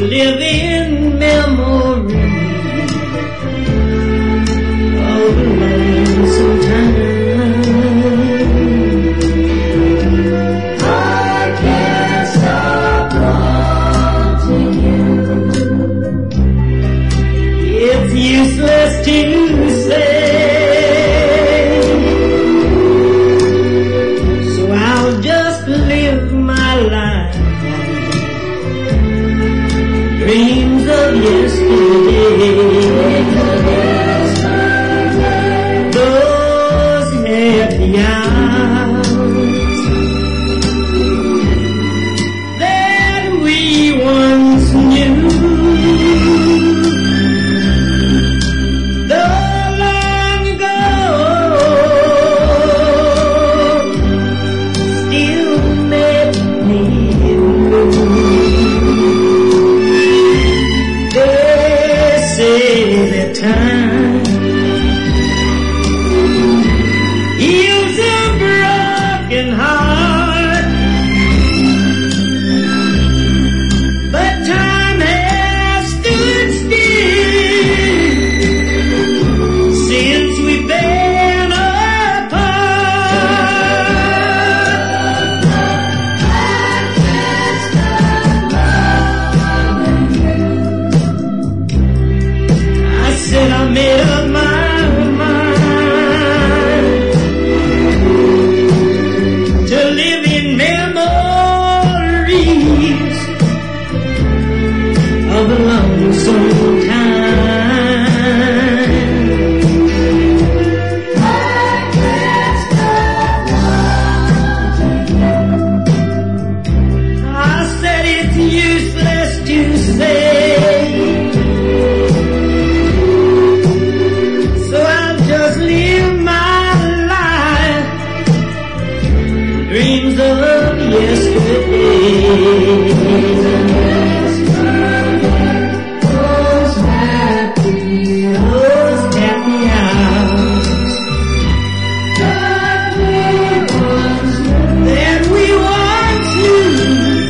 live in memory of a lonesome time. I can't stop wanting you. It's useless to say, so I'll just live my life. Dreams of yesterday, those happy hours that we once knew. Though long ago, still make me blue. Say that time heals a broken heart, but time has stood still since we've been apart. I can't stop loving you. I said I made up my mind to live in memories of a lonesome time. I can't stop wanting you. I said it's useless to say, live my life, dreams of yesterday, those happy hours that we once knew.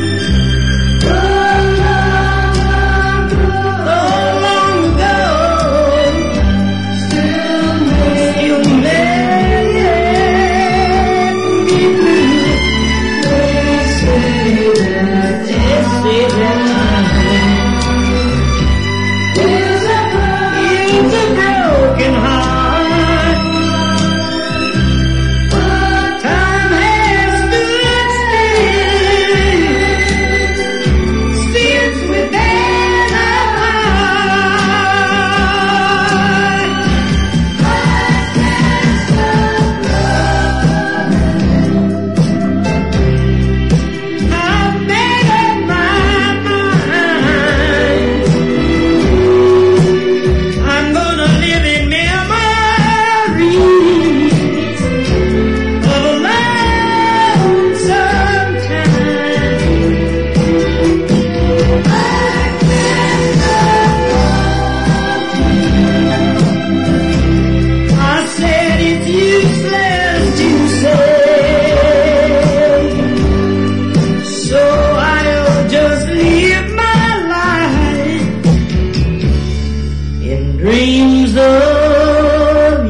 Dreams of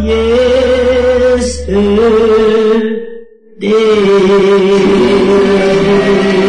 yesterday.